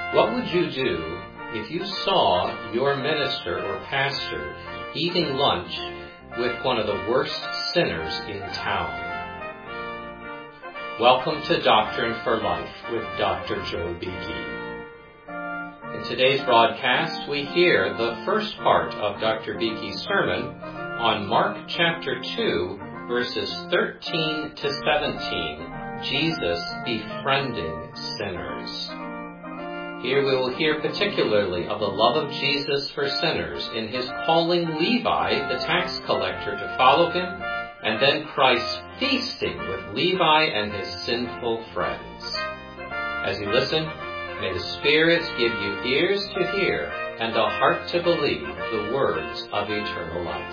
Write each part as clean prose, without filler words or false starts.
What would you do if you saw your minister or pastor eating lunch with one of the worst sinners in town? Welcome to Doctrine for Life with Dr. Joe Beeke. In today's broadcast, we hear the first part of Dr. Beeke's sermon on Mark chapter 2, verses 13 to 17, Jesus befriending sinners. Here we will hear particularly of the love of Jesus for sinners in his calling Levi, the tax collector, to follow him, and then Christ's feasting with Levi and his sinful friends. As you listen, may the Spirit give you ears to hear and a heart to believe the words of eternal life.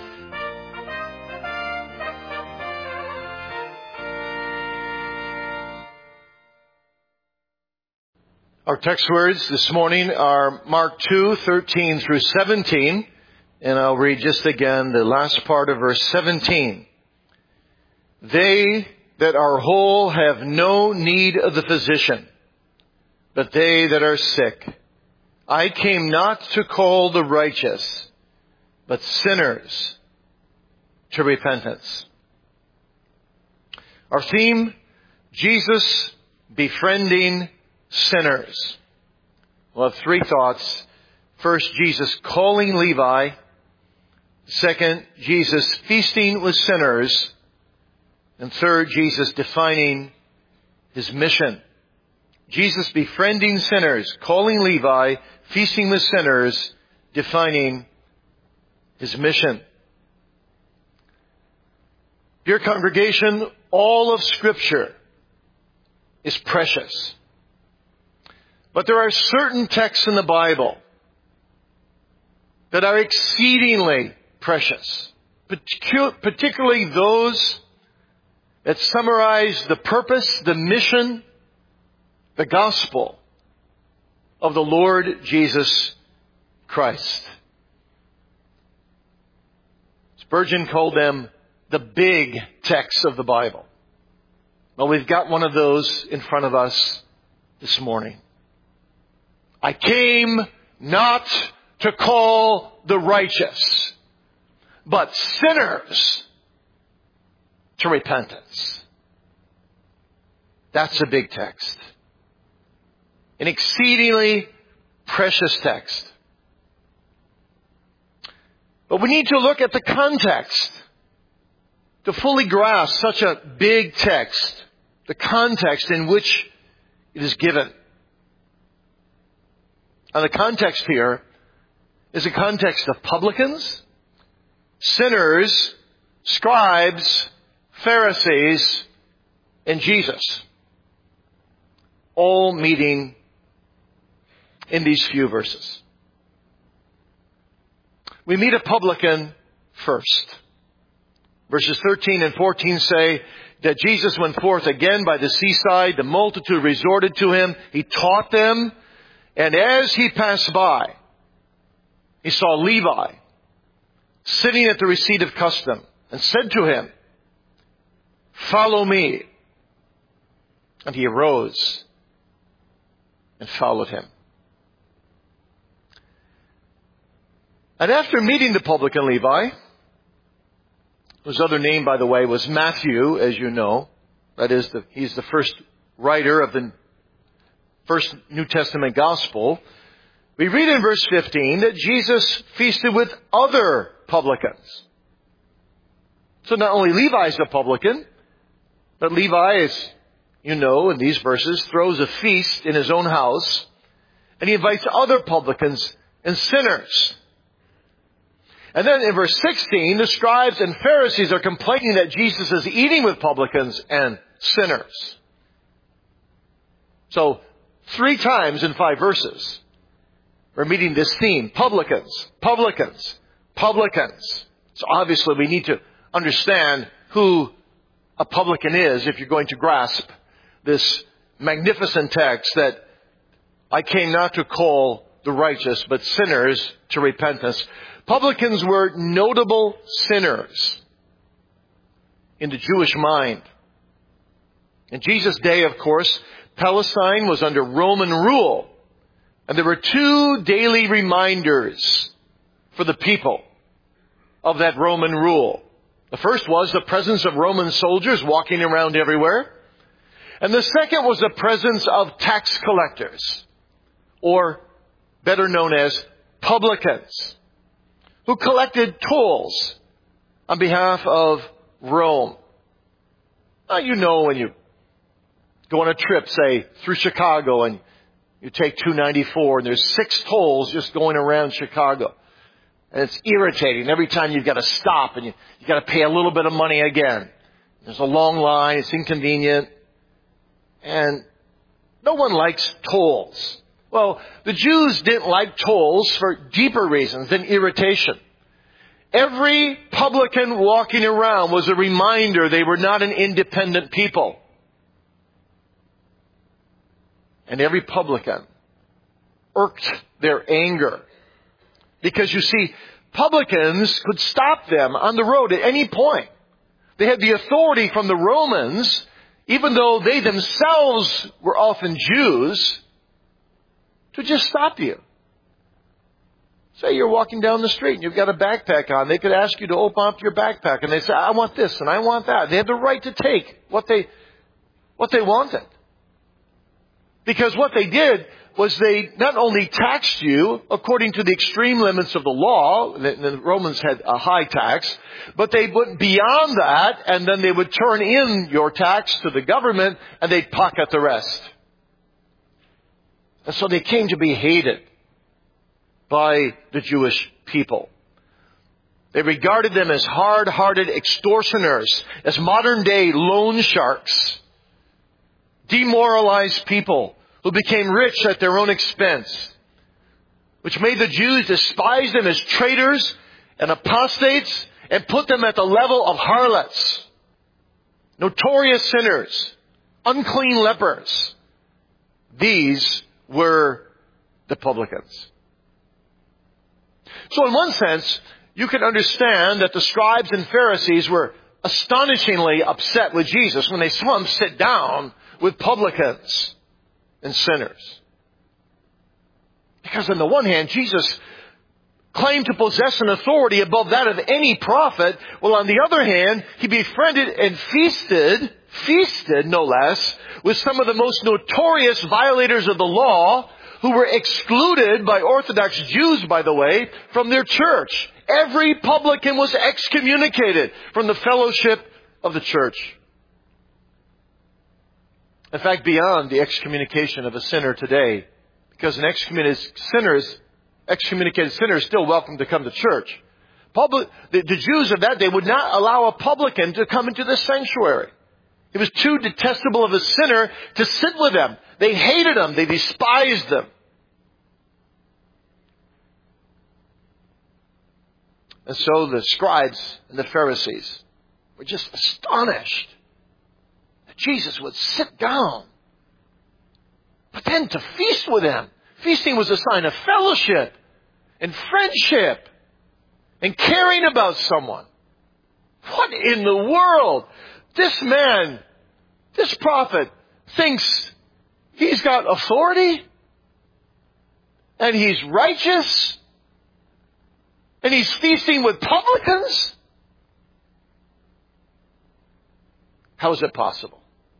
Our text words this morning are Mark 2, 13 through 17, and I'll read just again the last part of verse 17. They that are whole have no need of the physician, but they that are sick. I came not to call the righteous, but sinners to repentance. Our theme, Jesus befriending sinners. We'll have three thoughts. First, Jesus calling Levi. Second, Jesus feasting with sinners. And third, Jesus defining his mission. Jesus befriending sinners, calling Levi, feasting with sinners, defining his mission. Dear congregation, all of Scripture is precious. But there are certain texts in the Bible that are exceedingly precious, particularly those that summarize the purpose, the mission, the gospel of the Lord Jesus Christ. Spurgeon called them the big texts of the Bible. Well, we've got one of those in front of us this morning. I came not to call the righteous, but sinners to repentance. That's a big text. An exceedingly precious text. But we need to look at the context to fully grasp such a big text, the context in which it is given. And the context here is a context of publicans, sinners, scribes, Pharisees, and Jesus, all meeting in these few verses. We meet a publican first. Verses 13 and 14 say that Jesus went forth again by the seaside. The multitude resorted to him. He taught them. And as he passed by, he saw Levi sitting at the receipt of custom and said to him, "Follow me." And he arose and followed him. And after meeting the publican Levi, whose other name, by the way, was Matthew, as you know, that is, he's the first writer of the first New Testament gospel, we read in verse 15 that Jesus feasted with other publicans. So not only Levi's a publican, but Levi, as you know in these verses, throws a feast in his own house, and he invites other publicans and sinners. And then in verse 16, the scribes and Pharisees are complaining that Jesus is eating with publicans and sinners. So 3 times in 5 verses, we're meeting this theme. Publicans, publicans, publicans. So obviously we need to understand who a publican is if you're going to grasp this magnificent text that I came not to call the righteous, but sinners to repentance. Publicans were notable sinners in the Jewish mind. In Jesus' day, of course, Palestine was under Roman rule. And there were two daily reminders for the people of that Roman rule. The first was the presence of Roman soldiers walking around everywhere. And the second was the presence of tax collectors, or better known as publicans, who collected tolls on behalf of Rome. Now, you know, when you go on a trip, say, through Chicago, and you take 294, and there's 6 tolls just going around Chicago. And it's irritating. Every time you've got to stop, and you've got to pay a little bit of money again. There's a long line. It's inconvenient. And no one likes tolls. Well, the Jews didn't like tolls for deeper reasons than irritation. Every publican walking around was a reminder they were not an independent people. And every publican irked their anger. Because you see, publicans could stop them on the road at any point. They had the authority from the Romans, even though they themselves were often Jews, to just stop you. Say you're walking down the street and you've got a backpack on. They could ask you to open up your backpack, and they say, I want this and I want that. They had the right to take what they wanted. Because what they did was they not only taxed you according to the extreme limits of the law, the Romans had a high tax, but they went beyond that, and then they would turn in your tax to the government, and they'd pocket the rest. And so they came to be hated by the Jewish people. They regarded them as hard-hearted extortioners, as modern-day loan sharks, demoralized people who became rich at their own expense, which made the Jews despise them as traitors and apostates and put them at the level of harlots, notorious sinners, unclean lepers. These were the publicans. So in one sense, you can understand that the scribes and Pharisees were astonishingly upset with Jesus when they saw him sit down with publicans and sinners. Because on the one hand, Jesus claimed to possess an authority above that of any prophet, while on the other hand, he befriended and feasted no less, with some of the most notorious violators of the law, who were excluded by Orthodox Jews, by the way, from their church. Every publican was excommunicated from the fellowship of the church. In fact, beyond the excommunication of a sinner today, because an excommunicated sinner is still welcome to come to church. The Jews of that day would not allow a publican to come into the sanctuary. It was too detestable of a sinner to sit with them. They hated him. They despised them. And so the scribes and the Pharisees were just astonished that Jesus would sit down, but then to feast with them. Feasting was a sign of fellowship and friendship and caring about someone. What in the world? This man, this prophet, thinks he's got authority and he's righteous and he's feasting with publicans? How is it possible?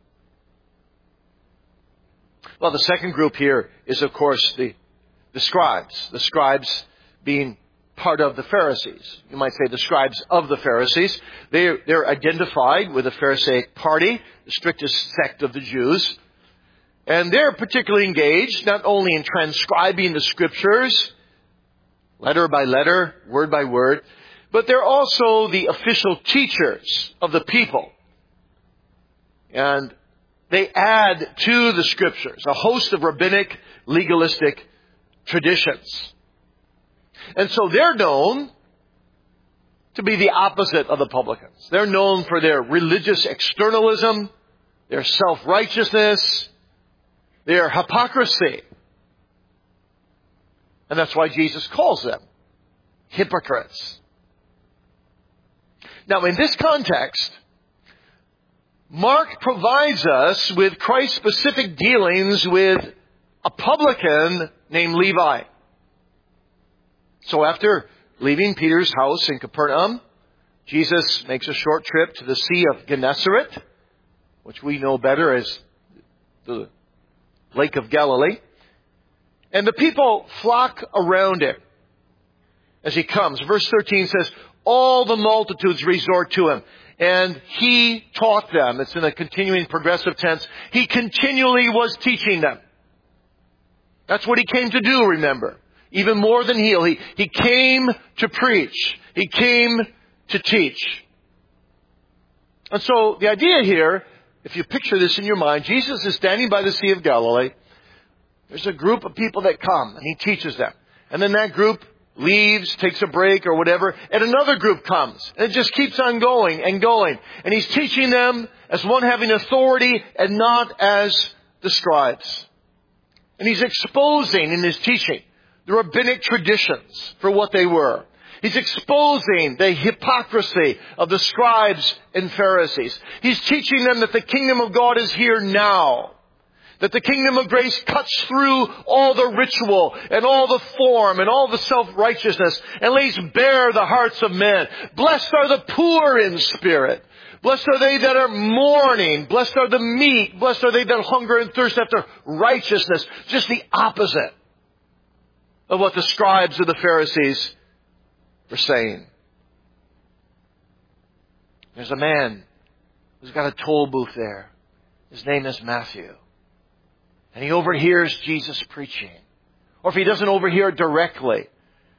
Well, the second group here is, of course, the scribes. The scribes being part of the Pharisees. You might say the scribes of the Pharisees. They're identified with the Pharisaic party, the strictest sect of the Jews. And they're particularly engaged not only in transcribing the scriptures, letter by letter, word by word, but they're also the official teachers of the people. And they add to the scriptures a host of rabbinic, legalistic traditions. And so they're known to be the opposite of the publicans. They're known for their religious externalism, their self-righteousness, their hypocrisy. And that's why Jesus calls them hypocrites. Now, in this context, Mark provides us with Christ's specific dealings with a publican named Levi. So after leaving Peter's house in Capernaum, Jesus makes a short trip to the Sea of Gennesaret, which we know better as the Lake of Galilee. And the people flock around him as he comes. Verse 13 says, all the multitudes resort to him, and he taught them. It's in a continuing progressive tense. He continually was teaching them. That's what he came to do, remember. Even more than heal. He came to preach. He came to teach. And so the idea here, if you picture this in your mind, Jesus is standing by the Sea of Galilee. There's a group of people that come, and he teaches them. And then that group leaves, takes a break or whatever, and another group comes. And it just keeps on going and going. And he's teaching them as one having authority and not as the scribes. And he's exposing in his teaching the rabbinic traditions for what they were. He's exposing the hypocrisy of the scribes and Pharisees. He's teaching them that the kingdom of God is here now. That the kingdom of grace cuts through all the ritual and all the form and all the self-righteousness and lays bare the hearts of men. Blessed are the poor in spirit. Blessed are they that are mourning. Blessed are the meek. Blessed are they that hunger and thirst after righteousness. Just the opposite of what the scribes of the Pharisees were saying. There's a man who's got a toll booth there. His name is Matthew. And he overhears Jesus preaching. Or if he doesn't overhear it directly,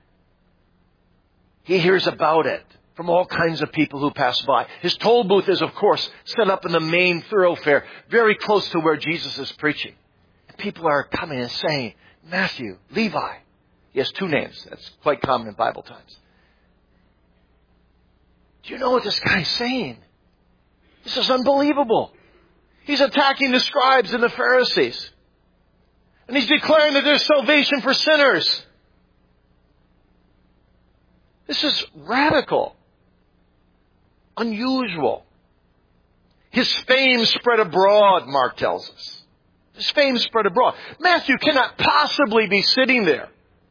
he hears about it from all kinds of people who pass by. His toll booth is, of course, set up in the main thoroughfare, very close to where Jesus is preaching. And people are coming and saying, Matthew, Levi. He has two names. That's quite common in Bible times. Do you know what this guy's saying? This is unbelievable. He's attacking the scribes and the Pharisees. And he's declaring that there's salvation for sinners. This is radical. Unusual. His fame spread abroad, Mark tells us. His fame spread abroad. Matthew cannot possibly be sitting there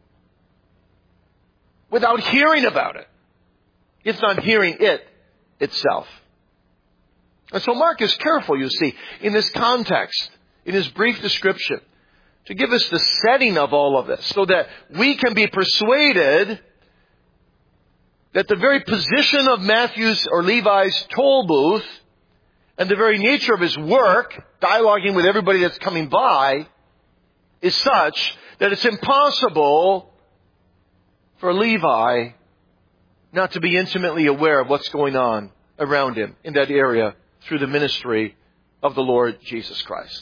without hearing about it. It's not hearing it itself. And so Mark is careful, you see, in this context, in his brief description, to give us the setting of all of this so that we can be persuaded that the very position of Matthew's or Levi's toll booth and the very nature of his work, dialoguing with everybody that's coming by, is such that it's impossible for Levi not to be intimately aware of what's going on around him in that area through the ministry of the Lord Jesus Christ.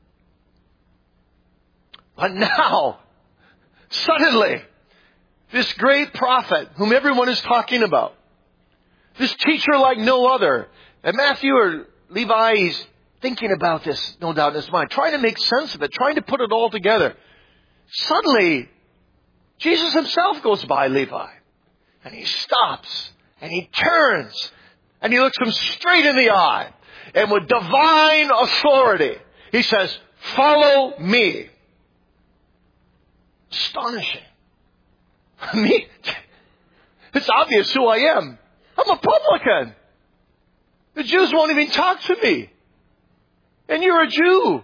But now, suddenly, this great prophet whom everyone is talking about, this teacher like no other, and Matthew or Levi is thinking about this, no doubt, in his mind, trying to make sense of it, trying to put it all together. Suddenly, Jesus himself goes by Levi, and he stops, and he turns, and he looks him straight in the eye, and with divine authority, he says, "Follow me." Astonishing. Me? It's obvious who I am. I'm a publican. The Jews won't even talk to me. And you're a Jew.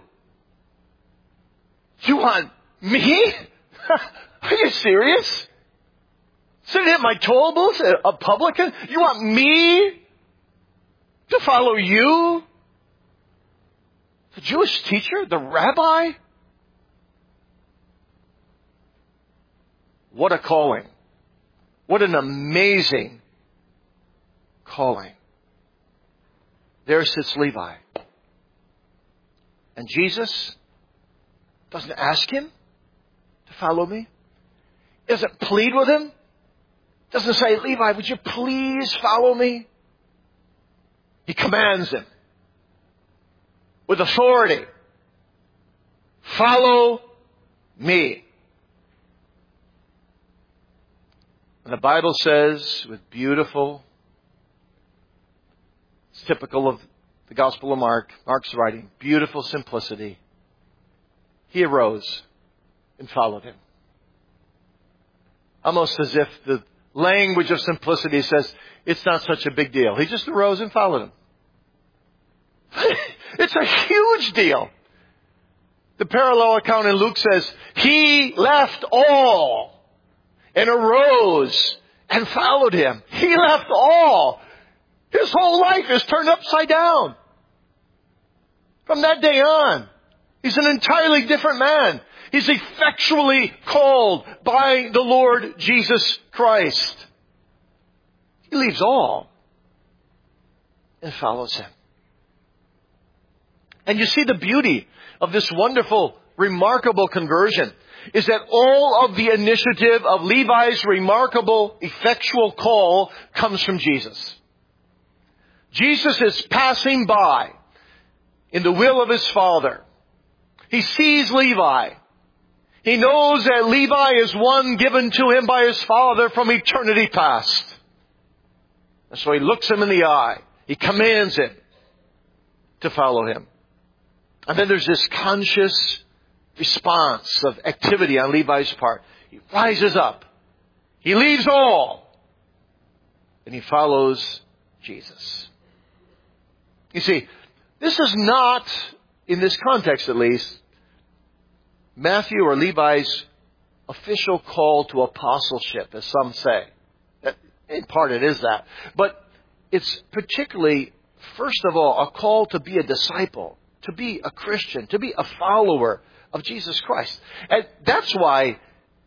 You want me? Are you serious? Sitting at my toll booth, a publican? You want me to follow you? The Jewish teacher? The rabbi? What a calling. What an amazing calling. There sits Levi. And Jesus doesn't ask him to follow me. Doesn't plead with him. Doesn't say, "Levi, would you please follow me?" He commands him with authority. Follow me. And the Bible says, with beautiful, it's typical of the Gospel of Mark, Mark's writing, beautiful simplicity. He arose and followed him. Almost as if the language of simplicity says, it's not such a big deal. He just arose and followed him. It's a huge deal. The parallel account in Luke says, he left all and arose and followed him. He left all. His whole life is turned upside down. From that day on, he's an entirely different man. He's effectually called by the Lord Jesus Christ. He leaves all and follows him. And you see the beauty of this wonderful, remarkable conversion is that all of the initiative of Levi's remarkable, effectual call comes from Jesus. Jesus is passing by in the will of his Father. He sees Levi. He knows that Levi is one given to him by his Father from eternity past. And so he looks him in the eye. He commands him to follow him. And then there's this conscious response of activity on Levi's part. He rises up. He leaves all. And he follows Jesus. You see, this is not, in this context at least, Matthew or Levi's official call to apostleship, as some say. In part it is that. But it's particularly, first of all, a call to be a disciple, to be a Christian, to be a follower of Jesus Christ. And that's why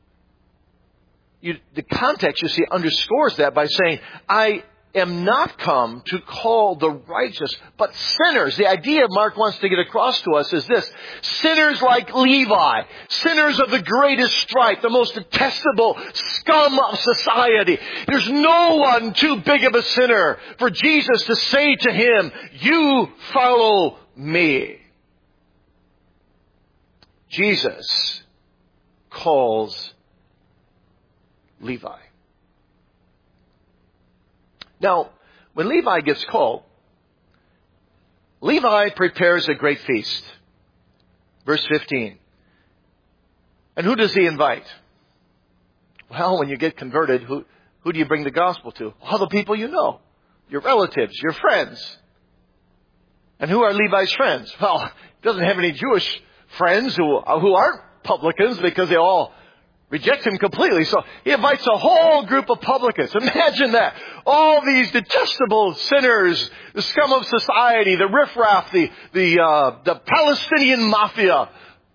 the context, you see, underscores that by saying, I am not come to call the righteous, but sinners. The idea Mark wants to get across to us is this: sinners like Levi, sinners of the greatest stripe, the most detestable scum of society. There's no one too big of a sinner for Jesus to say to him, you follow me. Jesus calls Levi. Now, when Levi gets called, Levi prepares a great feast. Verse 15. And who does he invite? Well, when you get converted, who do you bring the gospel to? All the people you know. Your relatives, your friends. And who are Levi's friends? Well, he doesn't have any Jewish friends who aren't publicans because they all reject him completely. So he invites a whole group of publicans. Imagine that. All these detestable sinners, the scum of society, the riffraff, the Palestinian mafia,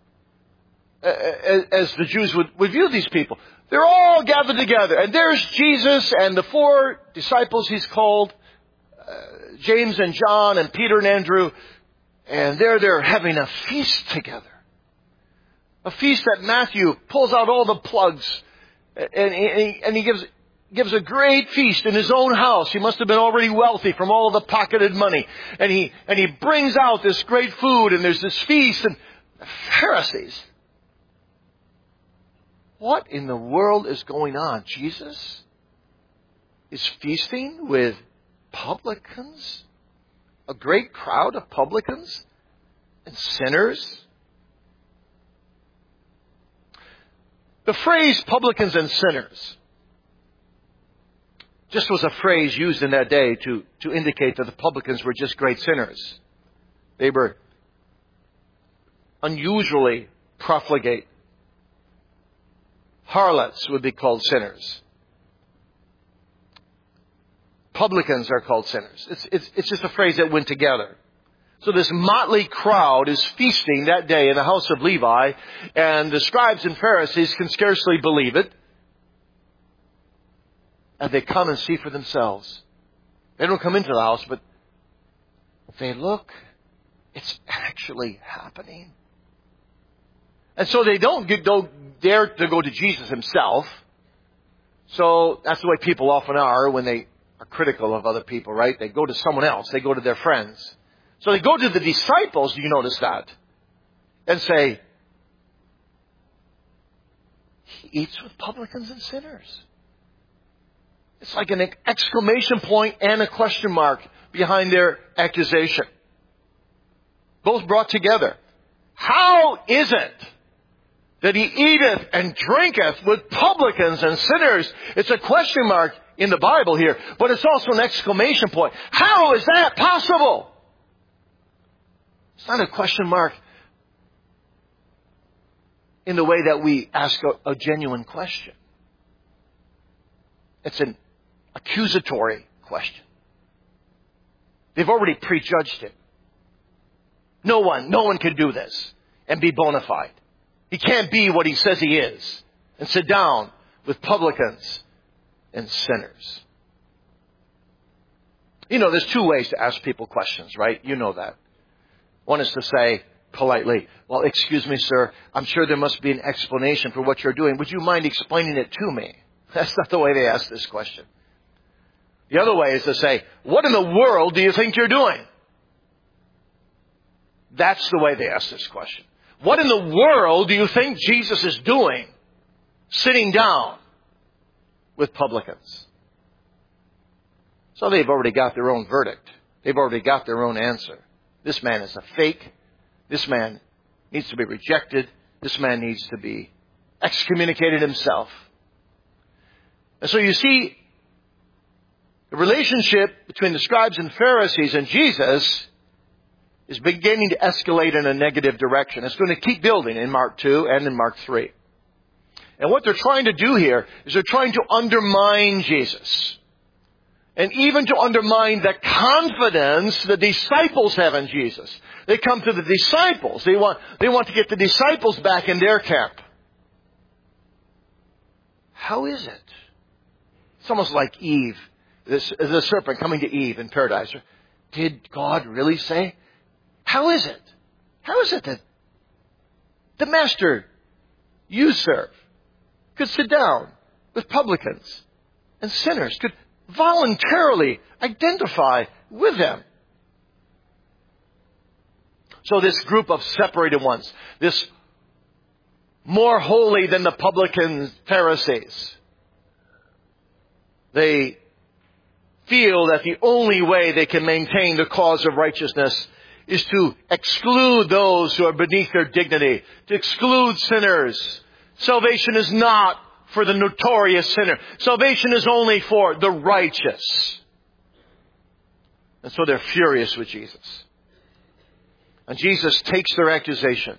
as the Jews would view these people. They're all gathered together. And there's Jesus and the 4 disciples he's called, James and John and Peter and Andrew. And they're having a feast together. A feast that Matthew pulls out all the plugs. And he gives a great feast in his own house. He must have been already wealthy from all of the pocketed money. And he brings out this great food, and there's this feast. And the Pharisees, what in the world is going on? Jesus is feasting with publicans? A great crowd of publicans and sinners? The phrase publicans and sinners just was a phrase used in that day to indicate that the publicans were just great sinners. They were unusually profligate. Harlots would be called sinners. Publicans are called sinners. It's just a phrase that went together. So this motley crowd is feasting that day in the house of Levi, and the scribes and Pharisees can scarcely believe it. And they come and see for themselves. They don't come into the house, but they look. It's actually happening. And so they don't dare to go to Jesus himself. So that's the way people often are when they are critical of other people, right? They go to someone else. They go to their friends. So they go to the disciples, do you notice that? And say, he eats with publicans and sinners. It's like an exclamation point and a question mark behind their accusation. Both brought together. How is it that he eateth and drinketh with publicans and sinners. It's a question mark in the Bible here, but it's also an exclamation point. How is that possible? It's not a question mark in the way that we ask a genuine question. It's an accusatory question. They've already prejudged him. No one can do this and be bona fide. He can't be what he says he is and sit down with publicans and sinners. You know, there's two ways to ask people questions, right? You know that. One is to say politely, well, excuse me, sir, I'm sure there must be an explanation for what you're doing. Would you mind explaining it to me? That's not the way they ask this question. The other way is to say, what in the world do you think you're doing? That's the way they ask this question. What in the world do you think Jesus is doing sitting down with publicans? So they've already got their own verdict. They've already got their own answer. This man is a fake. This man needs to be rejected. This man needs to be excommunicated himself. And so you see, the relationship between the scribes and Pharisees and Jesus is beginning to escalate in a negative direction. It's going to keep building in Mark 2 and in Mark 3. And what they're trying to do here is they're trying to undermine Jesus. And even to undermine the confidence the disciples have in Jesus. They come to the disciples. They want to get the disciples back in their camp. How is it? It's almost like Eve, the serpent coming to Eve in paradise. Did God really say? How is it? How is it that the master you serve could sit down with publicans and sinners, could voluntarily identify with them? So this group of separated ones, this more holy than the publicans, Pharisees, they feel that the only way they can maintain the cause of righteousness is to exclude those who are beneath their dignity, to exclude sinners. Salvation is not for the notorious sinner. Salvation is only for the righteous. And so they're furious with Jesus. And Jesus takes their accusation.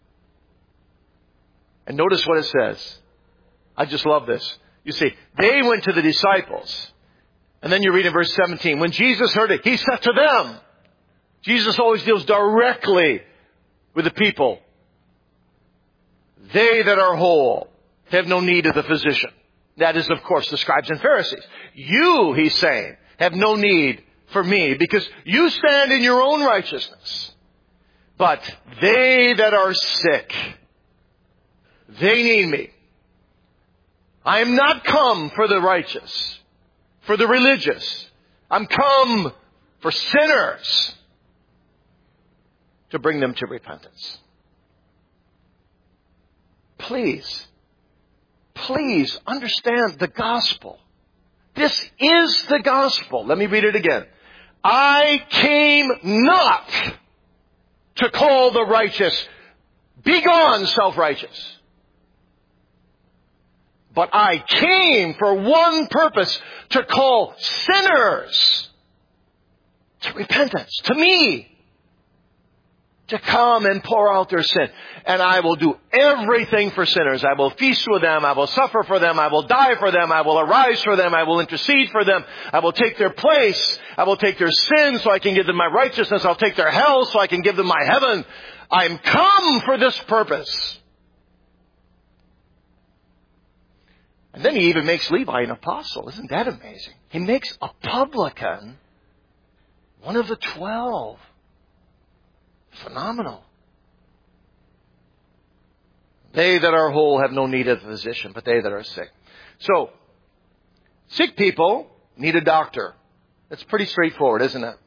And notice what it says. I just love this. You see, they went to the disciples. And then you read in verse 17, when Jesus heard it, he said to them. Jesus always deals directly with the people. They that are whole have no need of the physician. That is, of course, the scribes and Pharisees. You, he's saying, have no need for me because you stand in your own righteousness. But they that are sick, they need me. I am not come for the righteous, for the religious. I'm come for sinners to bring them to repentance. Please understand the gospel. This is the gospel. Let me read it again. I came not to call the righteous, begone self-righteous. But I came for one purpose, to call sinners to repentance, to me, to come and pour out their sin. And I will do everything for sinners. I will feast with them. I will suffer for them. I will die for them. I will arise for them. I will intercede for them. I will take their place. I will take their sin so I can give them my righteousness. I'll take their hell so I can give them my heaven. I'm come for this purpose. And then he even makes Levi an apostle. Isn't that amazing? He makes a publican one of the 12. Phenomenal. They that are whole have no need of a physician, but they that are sick. So, sick people need a doctor. That's pretty straightforward, isn't it?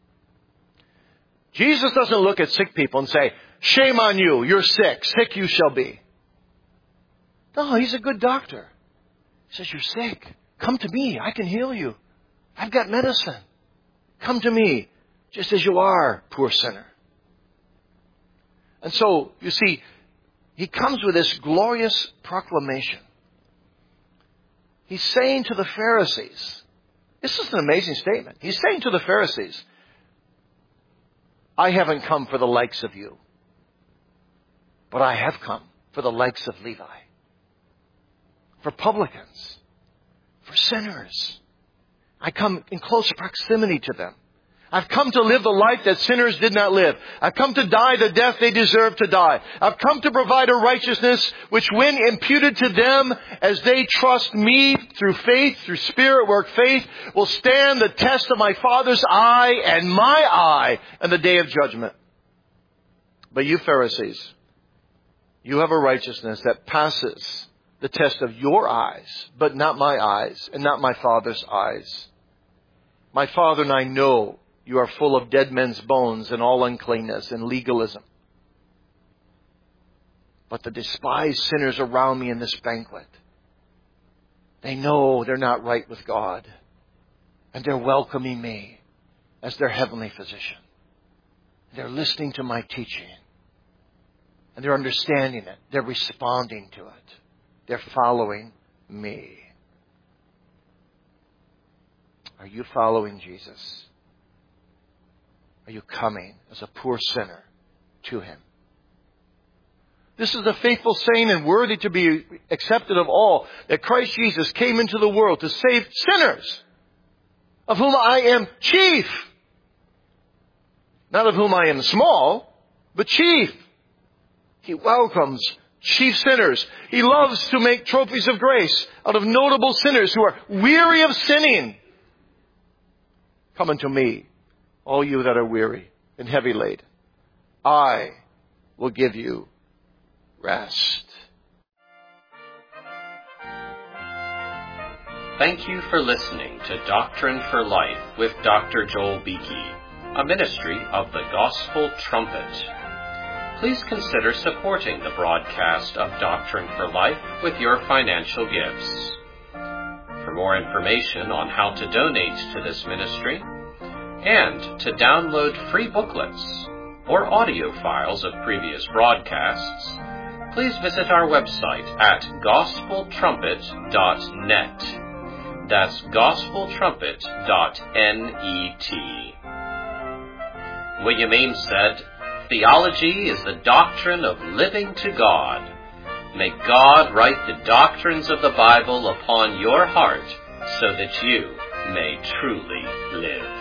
Jesus doesn't look at sick people and say, shame on you, you're sick, sick you shall be. No, he's a good doctor. He says, you're sick. Come to me, I can heal you. I've got medicine. Come to me, just as you are, poor sinner. And so, you see, he comes with this glorious proclamation. He's saying to the Pharisees, this is an amazing statement. He's saying to the Pharisees, I haven't come for the likes of you, but I have come for the likes of Levi, for publicans, for sinners. I come in close proximity to them. I've come to live the life that sinners did not live. I've come to die the death they deserve to die. I've come to provide a righteousness which, when imputed to them as they trust me through faith, through Spirit work faith, will stand the test of my Father's eye and my eye in the day of judgment. But you Pharisees, you have a righteousness that passes the test of your eyes, but not my eyes and not my Father's eyes. My Father and I know you are full of dead men's bones and all uncleanness and legalism. But the despised sinners around me in this banquet, they know they're not right with God. And they're welcoming me as their heavenly physician. They're listening to my teaching. And they're understanding it. They're responding to it. They're following me. Are you following Jesus? Are you coming as a poor sinner to Him? This is the faithful saying and worthy to be accepted of all, that Christ Jesus came into the world to save sinners, of whom I am chief. Not of whom I am small, but chief. He welcomes chief sinners. He loves to make trophies of grace out of notable sinners who are weary of sinning. Come unto me, all you that are weary and heavy laden. I will give you rest. Thank you for listening to Doctrine for Life with Dr. Joel Beeke, a ministry of the Gospel Trumpet. Please consider supporting the broadcast of Doctrine for Life with your financial gifts. For more information on how to donate to this ministry and to download free booklets or audio files of previous broadcasts, please visit our website at gospeltrumpet.net. That's gospeltrumpet.net. William Ames said, "Theology is the doctrine of living to God. May God write the doctrines of the Bible upon your heart so that you may truly live."